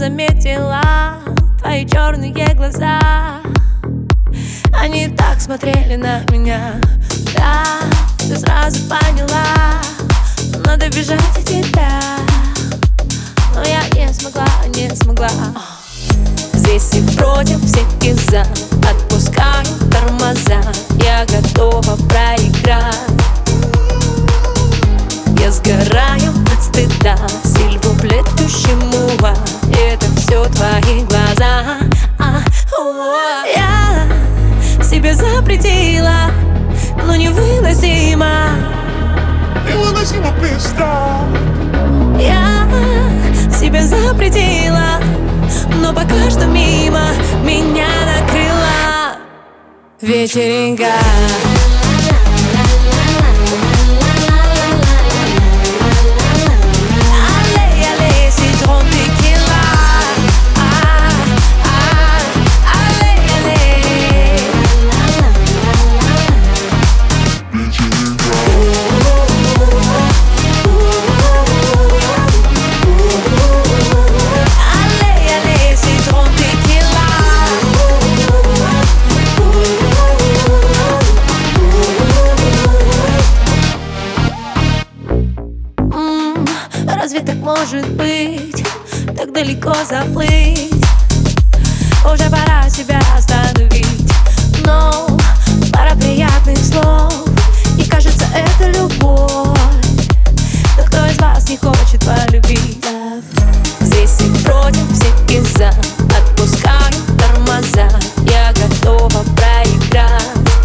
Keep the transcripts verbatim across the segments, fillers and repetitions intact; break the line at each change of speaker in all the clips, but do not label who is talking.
заметила твои черные глаза. Они так смотрели на меня. Да, ты сразу поняла, надо бежать от тебя. Но я не смогла, не смогла. Здесь и против, все и за. Отпускаю тормоза, я готова проиграть. Я сгораю от стыда, сильву плетущему. Это все твои глаза. а, о, Я себе запретила, но невыносимо.
Невыносимо пизда.
Я себе запретила, но пока что мимо меня накрыла вечеринка. Разве так может быть, так далеко заплыть? Уже пора себя остановить. Но пара приятных слов, и кажется, это любовь. Но кто из вас не хочет полюбить? Здесь и против, все и за. Отпускаю тормоза, я готова проиграть.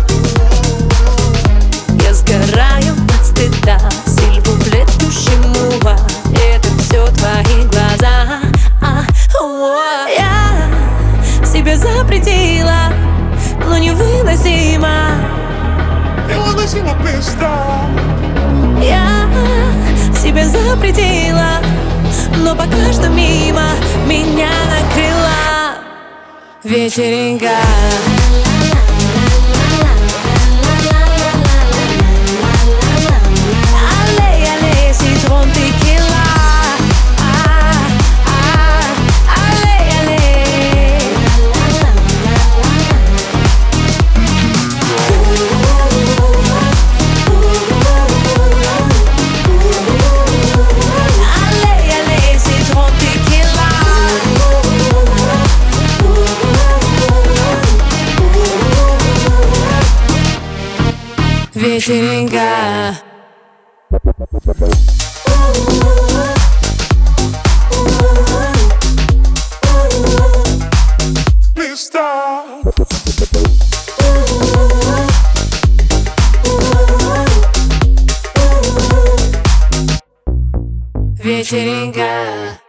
Я сгораю от стыда, сильву плетущему. Это все твои глаза. а, о, Я себе запретила, но невыносимо.
Невыносимо пизда.
Я себе запретила, но пока что мимо меня накрыла вечеринка. Вечеринка.
Пизда.
Вечеринка.